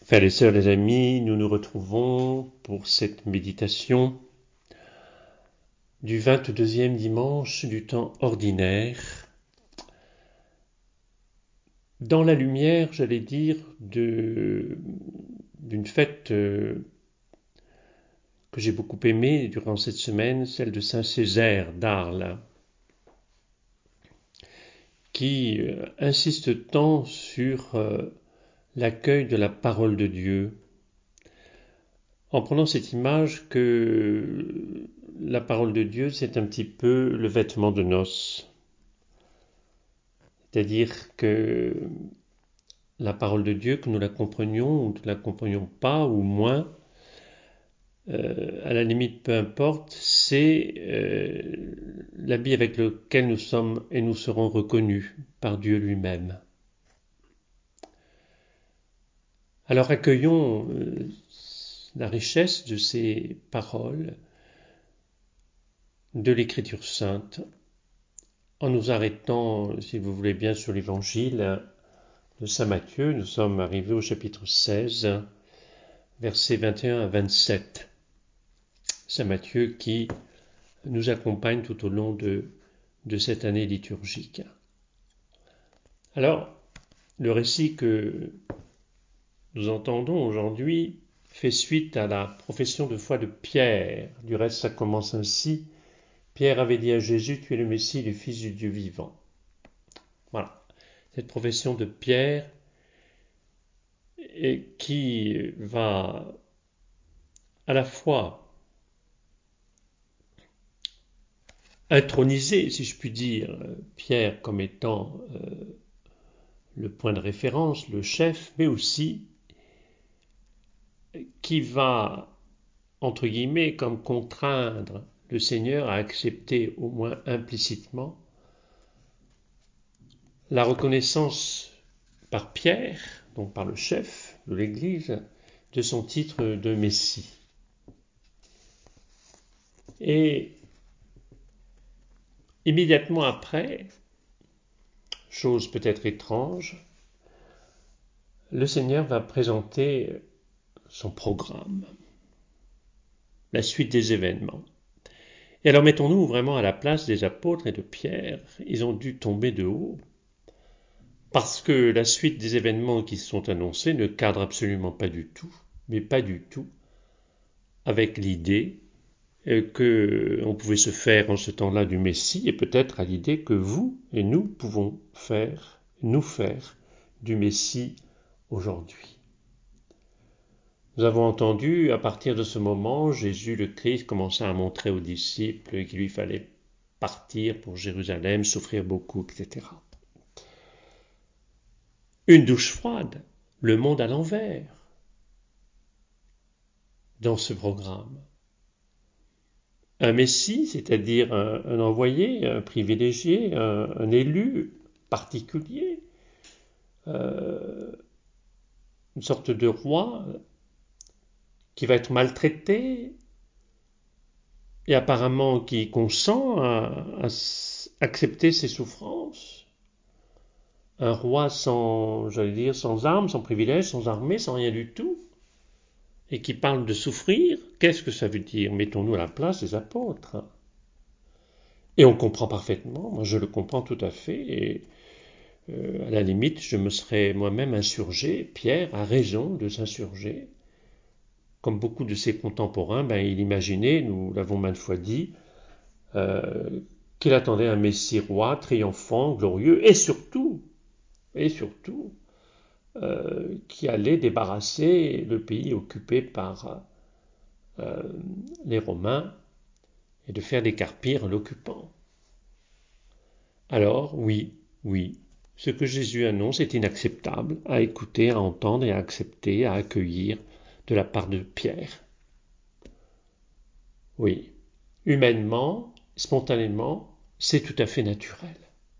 Frères et sœurs, les amis, nous nous retrouvons pour cette méditation du 22e dimanche du temps ordinaire, dans la lumière, j'allais dire, d'une fête que j'ai beaucoup aimée durant cette semaine, celle de Saint Césaire d'Arles, qui insiste tant sur l'accueil de la parole de Dieu, en prenant cette image que la parole de Dieu, c'est un petit peu le vêtement de noces. C'est-à-dire que la parole de Dieu, que nous la comprenions ou que nous ne la comprenions pas ou moins, à la limite peu importe, c'est l'habit avec lequel nous sommes et nous serons reconnus par Dieu lui-même. Alors accueillons la richesse de ces paroles de l'Écriture sainte en nous arrêtant, si vous voulez bien, sur l'Évangile de Saint Matthieu. Nous sommes arrivés au chapitre 16, versets 21 à 27. Saint Matthieu qui nous accompagne tout au long de cette année liturgique. Alors, le récit que nous entendons aujourd'hui fait suite à la profession de foi de Pierre. Du reste, ça commence ainsi. Pierre avait dit à Jésus, « Tu es le Messie, le Fils du Dieu vivant. » Voilà. Cette profession de Pierre et qui va à la fois introniser, si je puis dire, Pierre comme étant le point de référence, le chef, mais aussi qui va, entre guillemets, comme contraindre le Seigneur à accepter, au moins implicitement, la reconnaissance par Pierre, donc par le chef de l'Église, de son titre de Messie. Et immédiatement après, chose peut-être étrange, le Seigneur va présenter son programme, la suite des événements. Et alors mettons-nous vraiment à la place des apôtres et de Pierre. Ils ont dû tomber de haut, parce que la suite des événements qui sont annoncés ne cadre absolument pas du tout, mais pas du tout, avec l'idée qu'on pouvait se faire en ce temps-là du Messie, et peut-être à l'idée que vous et nous pouvons nous faire du Messie aujourd'hui. Nous avons entendu, à partir de ce moment, Jésus le Christ commencer à montrer aux disciples qu'il lui fallait partir pour Jérusalem, souffrir beaucoup, etc. Une douche froide, le monde à l'envers, dans ce programme. Un Messie, c'est-à-dire un envoyé, un privilégié, un élu particulier, une sorte de roi qui va être maltraité et apparemment qui consent à accepter ses souffrances. Un roi sans, j'allais dire, sans armes, sans privilèges, sans armée, sans rien du tout, et qui parle de souffrir, qu'est-ce que ça veut dire? Mettons-nous à la place des apôtres. Et on comprend parfaitement, moi je le comprends tout à fait, et à la limite, je me serais moi-même insurgé. Pierre a raison de s'insurger. Comme beaucoup de ses contemporains, il imaginait, nous l'avons maintes fois dit, qu'il attendait un Messie roi, triomphant, glorieux, et surtout, qui allait débarrasser le pays occupé par les Romains et de faire décarpir l'occupant. Alors, oui, ce que Jésus annonce est inacceptable à écouter, à entendre et à accepter, à accueillir de la part de Pierre. Oui, humainement, spontanément, c'est tout à fait naturel.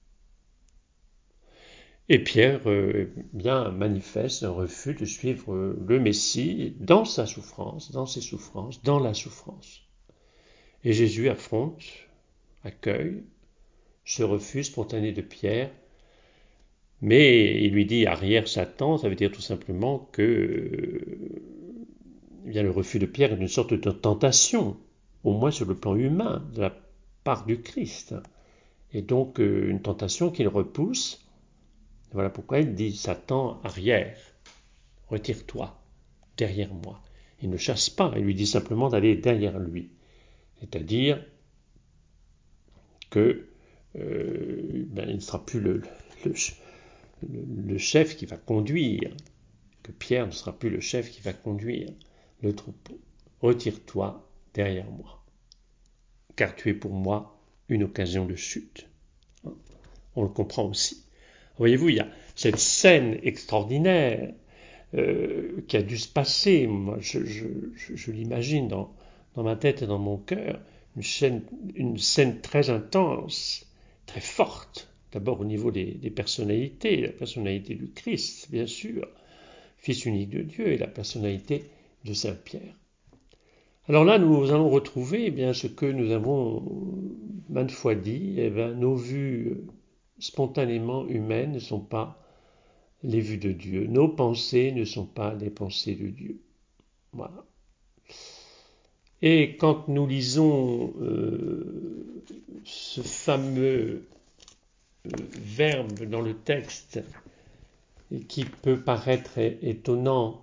Et Pierre bien manifeste un refus de suivre le Messie dans sa souffrance, dans ses souffrances, dans la souffrance. Et Jésus affronte, accueille ce refus spontané de Pierre Mais il lui dit arrière Satan, ça veut dire tout simplement que bien, le refus de Pierre est une sorte de tentation, au moins sur le plan humain, de la part du Christ. Et donc une tentation qu'il repousse. Voilà pourquoi il dit Satan, arrière, retire-toi, derrière moi. Il ne chasse pas, il lui dit simplement d'aller derrière lui. C'est-à-dire que il ne sera plus le chef qui va conduire, que Pierre ne sera plus le chef qui va conduire le troupeau. Retire-toi derrière moi, car tu es pour moi une occasion de chute. On le comprend aussi. Voyez-vous, il y a cette scène extraordinaire qui a dû se passer. Moi, je l'imagine dans ma tête et dans mon cœur, une scène très intense, très forte. D'abord au niveau des personnalités, la personnalité du Christ, bien sûr, Fils unique de Dieu, et la personnalité de Saint Pierre. Alors là, nous allons retrouver ce que nous avons maintes fois dit. Nos vues spontanément humaines ne sont pas les vues de Dieu. Nos pensées ne sont pas les pensées de Dieu. Voilà. Et quand nous lisons ce fameux verbe dans le texte, qui peut paraître étonnant,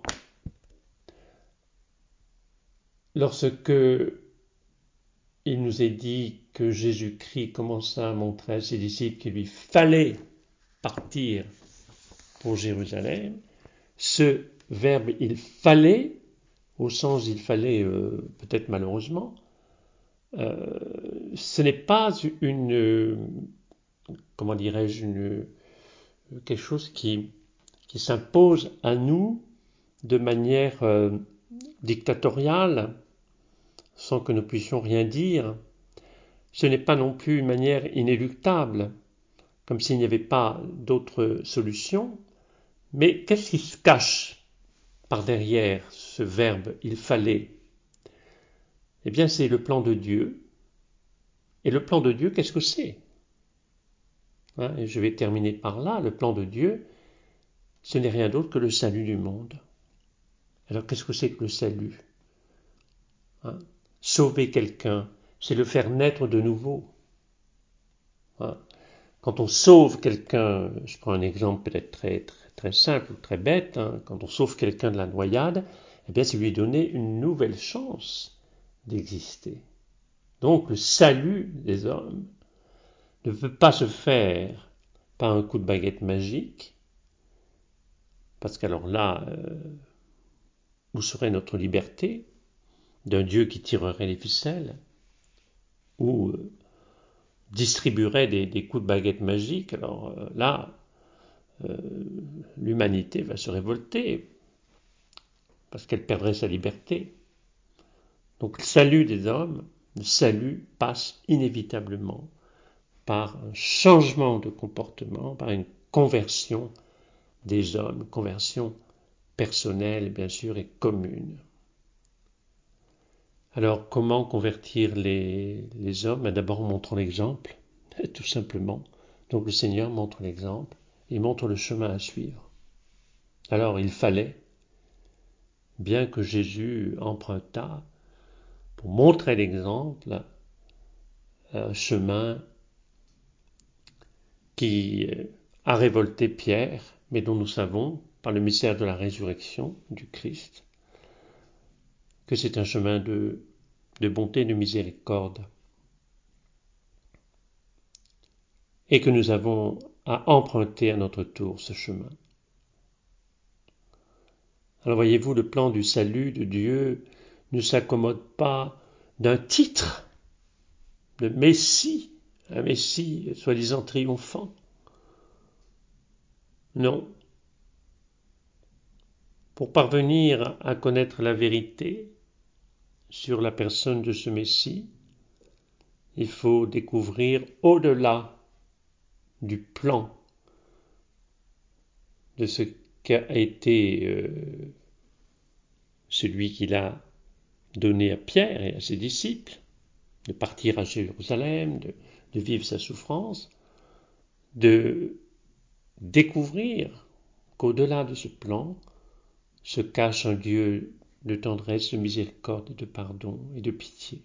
lorsque il nous est dit que Jésus-Christ commença à montrer à ses disciples qu'il lui fallait partir pour Jérusalem, ce verbe « il fallait », au sens « il fallait peut-être malheureusement », ce n'est pas comment dirais-je, quelque chose qui s'impose à nous de manière dictatoriale, sans que nous puissions rien dire. Ce n'est pas non plus une manière inéluctable, comme s'il n'y avait pas d'autre solution. Mais qu'est-ce qui se cache par derrière ce verbe « il fallait » ? Eh bien, c'est le plan de Dieu. Et le plan de Dieu, qu'est-ce que c'est ? Et je vais terminer par là. Le plan de Dieu, ce n'est rien d'autre que le salut du monde. Alors, qu'est-ce que c'est que le salut ? Sauver quelqu'un, c'est le faire naître de nouveau. Quand on sauve quelqu'un, je prends un exemple peut-être très simple ou très bête, quand on sauve quelqu'un de la noyade, eh bien, c'est lui donner une nouvelle chance d'exister. Donc, le salut des hommes ne peut pas se faire par un coup de baguette magique, parce qu'alors là, où serait notre liberté d'un Dieu qui tirerait les ficelles, ou distribuerait des coups de baguette magique? Alors là, l'humanité va se révolter, parce qu'elle perdrait sa liberté. Donc le salut des hommes, le salut passe inévitablement par un changement de comportement, par une conversion des hommes, conversion personnelle bien sûr et commune. Alors comment convertir les hommes ? D'abord en montrant l'exemple, tout simplement. Donc le Seigneur montre l'exemple, il montre le chemin à suivre. Alors il fallait bien que Jésus empruntât, pour montrer l'exemple, un chemin qui a révolté Pierre, mais dont nous savons, par le mystère de la résurrection du Christ, que c'est un chemin de bonté et de miséricorde, et que nous avons à emprunter à notre tour ce chemin. Alors voyez-vous, le plan du salut de Dieu ne s'accommode pas d'un titre de Messie, un Messie soi-disant triomphant. Non. Pour parvenir à connaître la vérité sur la personne de ce Messie, il faut découvrir au-delà du plan de ce qu'a été celui qu'il a donné à Pierre et à ses disciples, de partir à Jérusalem, de vivre sa souffrance, de découvrir qu'au-delà de ce plan se cache un Dieu de tendresse, de miséricorde, de pardon et de pitié.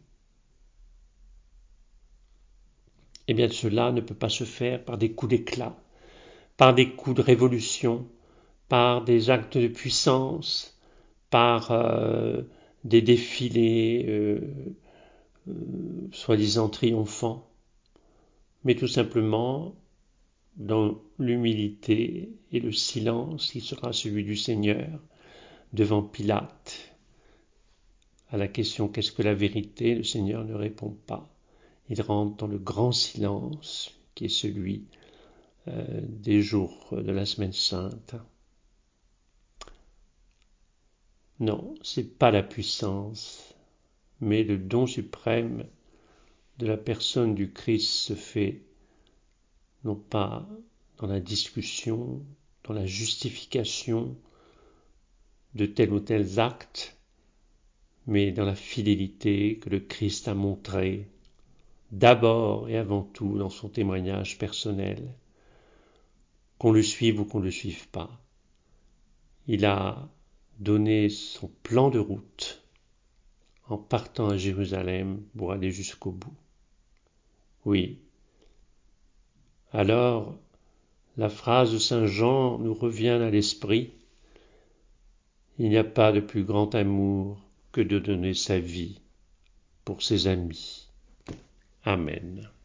Eh bien, cela ne peut pas se faire par des coups d'éclat, par des coups de révolution, par des actes de puissance, par des défilés soi-disant triomphants, mais tout simplement dans l'humilité et le silence qui sera celui du Seigneur devant Pilate. À la question « Qu'est-ce que la vérité ?», le Seigneur ne répond pas. Il rentre dans le grand silence qui est celui des jours de la Semaine Sainte. Non, ce n'est pas la puissance, mais le don suprême de la personne du Christ se fait non pas dans la discussion, dans la justification de tel ou tel acte, mais dans la fidélité que le Christ a montrée d'abord et avant tout dans son témoignage personnel, qu'on le suive ou qu'on ne le suive pas. Il a donné son plan de route en partant à Jérusalem pour aller jusqu'au bout. Oui. Alors, la phrase de Saint Jean nous revient à l'esprit. Il n'y a pas de plus grand amour que de donner sa vie pour ses amis. Amen.